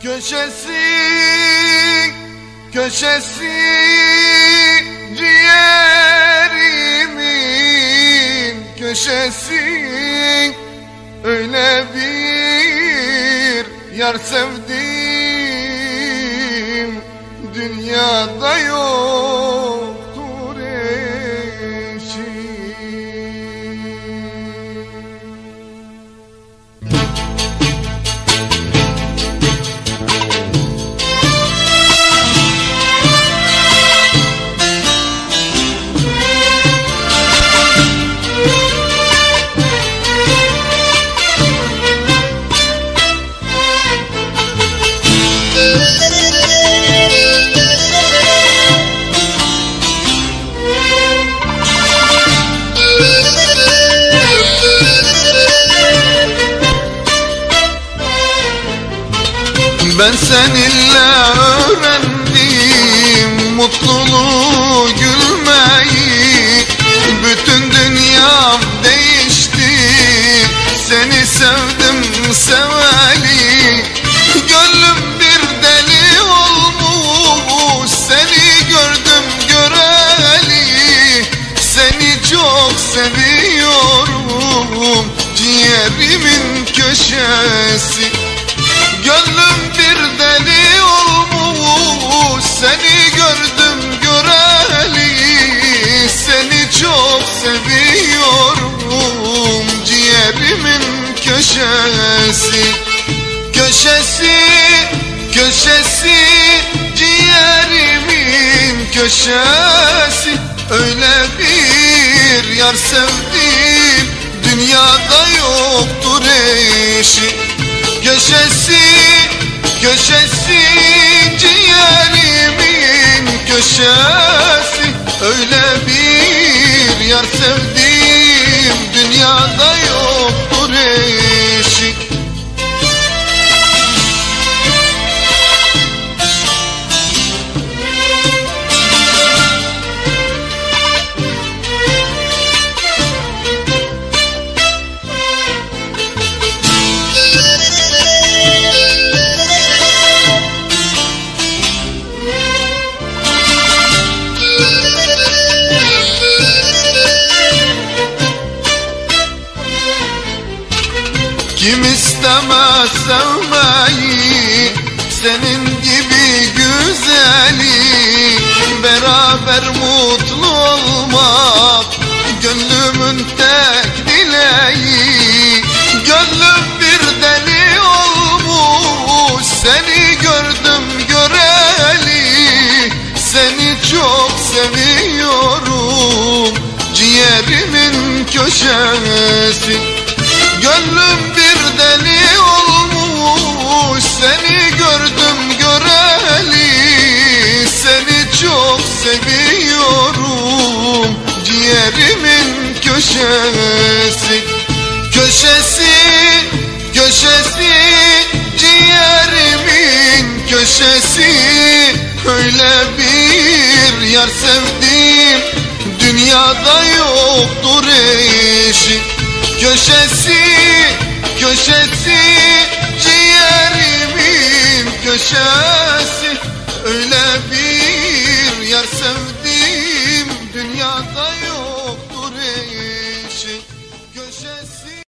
köşesi, köşesi ciğerimin köşesi. Öyle bir yar sevdim, dünyada yoktur eşi. Ben seninle öğrendim mutluluğu, gülmeyi. Bütün dünyam değişti, seni sevdim seveli. Gönlüm bir deli olmuş, seni gördüm göreli. Seni çok seviyorum, ciğerimin köşesi. Gönlüm bir deli olmuş, seni gördüm göreli. Seni çok seviyorum, ciğerimin köşesi. Köşesi, köşesi ciğerimin köşesi. Öyle bir yar sevdim, dünyada yoktur eşi. Köşesi, köşesi ciğerimin köşesi. Öyle bir yar sevdim, dünyada yoktur eşi. Kim istemez sevmeyi, senin gibi güzeli. Beraber mutlu olmak gönlümün tek dileği. Gönlüm bir deli olmuş, seni gördüm göreli. Seni çok seviyorum, ciğerimin köşesi. Gönlüm bir deli olmuş, seni gördüm göreli. Seni çok seviyorum, ciğerimin köşesi. Köşesi, köşesi ciğerimin köşesi. Öyle bir yar sevdim, dünyada yoktur eşi. Köşesi, köşesi ciğerimin köşesi.